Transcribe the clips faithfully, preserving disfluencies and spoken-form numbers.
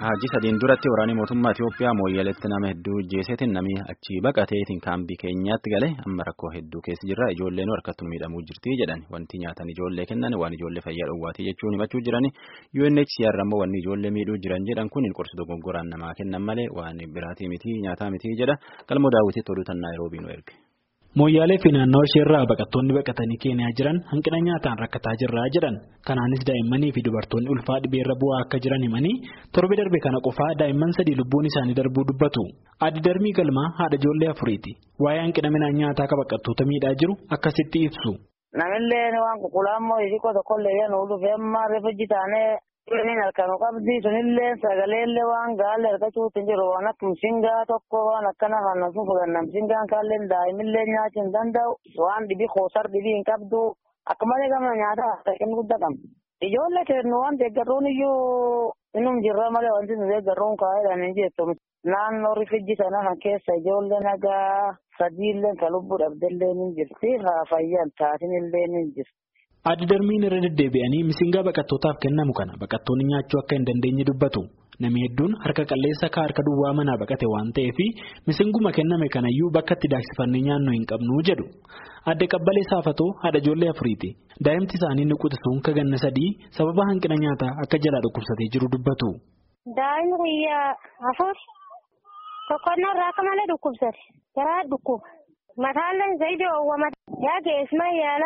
Hajji sadiin duratti waraanni mootummaa Itoophiyaa mooyyeleetti nama hedduu jeeseetiin namni achi baqateetiin kaambii keenyaatti gale amma rakkoo hedduu keessa jirra ijoolleen harkattuu miidhamuu jirti jedhan wanti nyaatan ijoollee kennan waan ijoollee fayyaa dhowwaatii jechuun himachuu jiran U N H C R ammoo wanni ijoollee miidhuu jiran jedhan kun qorsa dogoggoraan namaa kennan malee waan biraatii miti nyaataa miti jedha galmoo daawwitiitti oduutan Naayiroobii nu erge. Mooyyaalee fi naannoo isheerraa baqattoonni baqatanii Keeniyaa jiran hanqina nyaataan rakkataa jirraa jedhan kanaanis daa'immanii fi dubartoonni ulfaa dhibeerra bu'aa akka jiran himanii torbe darbe kana qofaa daa'imman sadii lubbuun isaanii darbuu dubbatu. Addi Darmii Galmaa haadha ijoollee afuriiti waa'ee hanqina midhaan nyaataa ka baqattoota miidhaa jiru akkasitti ibsu. Namillee waan qulqullaa'ammoo xiqqoo tokkollee yaa nuuf dhufee amma reeffa taanee inni halkanuu qabdi sunillee sagaleellee waan gaalee argachuutti hin jiru waan akka mishingaa tokko waan akkana kan sun fudhanna mishingaan kaalleen daa'imillee nyaachuu hin danda'u waan dhibii koosar dhibii hin qabdu akka malee gama nyaata kennu guddaa qabna. Ijoollee kennu waan deeggarruun iyyuu innum jirra malee wanti nu deeggarruun kaa'eedhaan hin jettu naannoo rifijji sana kan keessa ijoollee nagaa sadiillee kan lubbuu dhabdellee ni jirti haa fayyaan taatinillee ni jirti. Addi Darmiin irra deddeebi'anii misingaa baqattootaaf kennamu kana baqattoonni nyaachuu akka hin dandeenye dubbatu. Namni hedduun harka qalleessa ka harka duwwaa manaa baqate waan ta'eef misinguma kenname kanayyuu bakka itti daaksifannee nyaannoo hin qabnu jedhu. Adde Qabbalee Saafatoo haadha ijoollee afuriiti. Daa'imti isaanii nuqutisuun ka ganna sadii sababa hanqina nyaataa akka jalaa dhukkubsatee jiru dubbatu. Daa'imni guyyaa afur tokkonnaa irraa akka malee dhukkubsate. Garaa dhukkuba. Mataallee zayidii oowwamate. Yaa geesmaa yaala.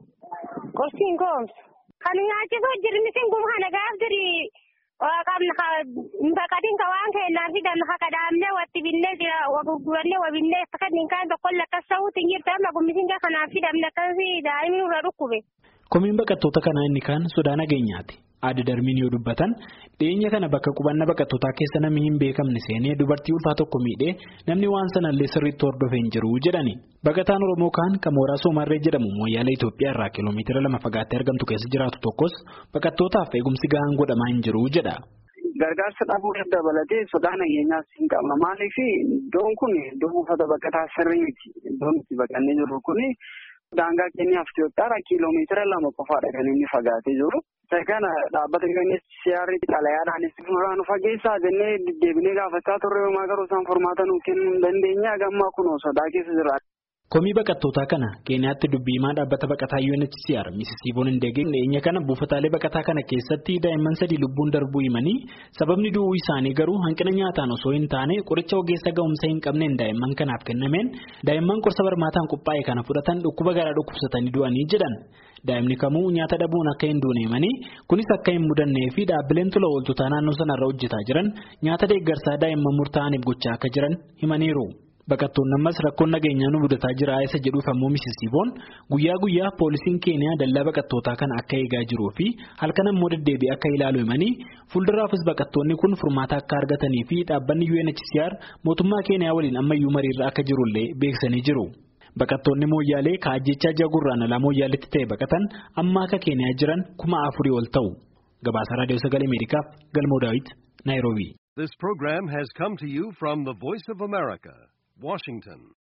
Qorsiin goomsu. Kan nyaachisuu jirmi singum kana gaaf dirii qabna baqatiin ka waan kennaan fidan haka dhaabnee watti binnee jira gurgurannee wabinnee fakkatiin kaan tokkoon lakkas ta'uutti hin jirtu amma gummisingaa kanaaf fidamne akkasii daa'imni irra dhukkube. Komiin baqattoota kanaa inni kaan sodaa nageenyaati. Adda Darmiin yoo dubbatan dhiyeenya kana bakka qubannaa baqattootaa keessa namni hin beekamne seenee dubartii ulfaa tokko miidhee namni waan sanallee sirriitti hordofee hin jiru jedhani. Baqataan Oromoo kaan kan mooraa Soomarree jedhamu mooyyaalee Itoophiyaa irraa kiiloomeetira lama fagaattee argamtu keessa jiraatu tokkos baqattootaaf eegumsi gahaan godhamaa hin jiru jedha. Gargaarsa dhabuu dabalatee sodaa nageenyaas hin qabna maaliif iddoon kun iddoo buufata baqataa sirrii miti iddoon itti baqannee jirru kun daangaa keenyaaf Itoophiyaa kiiloomeetira lama qofaadha kan inni fagaatee jiru. Isa kana dhaabbata keenya siyaarri xalayaadhaanis nu fageessaa jennee deddeebinee gaafachaa turre homaa garuu isaan furmaata nuuf kennuu hin dandeenye gammaa kunoo sodaa keessa jira. Komii baqattootaa kana Keeniyaatti dubbii himaa dhaabbata baqataa U N H C R Missis Ivoon Hindeegeen dhiyeenya kana buufataalee baqataa kana keessatti daa'imman sadii lubbuun darbuu himanii sababni du'uu isaanii garuu hanqina nyaataan osoo hin taane qoricha ogeessa ga'umsa hin qabneen daa'imman kanaaf kennameen daa'imman qorsa barmaataan qophaa'e kana fudhatan dhukkuba garaa dhukkubsatanii du'anii jedhan. Daa'imni kamuu nyaata dhabuun akka hin duune himanii kunis akka hin mudannee fi dhaabbileen tola ooltotaa naannoo sanarra hojjetaa jiran nyaata deeggarsaa daa'imman murtaa'aniif gochaa akka jiran himaniiru. Baqattoonni ammas rakkoon nageenyaa nu mudataa jira isa jedhuuf ammoo Missis Ivoon guyyaa guyyaa poolisiin Keeniyaa dallaa baqattootaa kana akka eegaa jiruu fi halkan ammoo deddeebi'ee akka ilaalu himanii fuulduraafis baqattoonni kun furmaata akka argatanii fi dhaabbanni U N H C R mootummaa Keeniyaa waliin ammayyuu mariirra akka jirullee beeksanii jiru. Baqattoonni mooyyaalee kaajjechaa jagurraan alaa mooyyaaleetti ta'e baqatan amma akka Keeniyaa jiran kuma afurii ol ta'u. Gabaasa Raadiyoo Sagalee Ameerikaaf Galmoo Daawit Naayiroobii. This program has come to you from the Voice of America, Washington.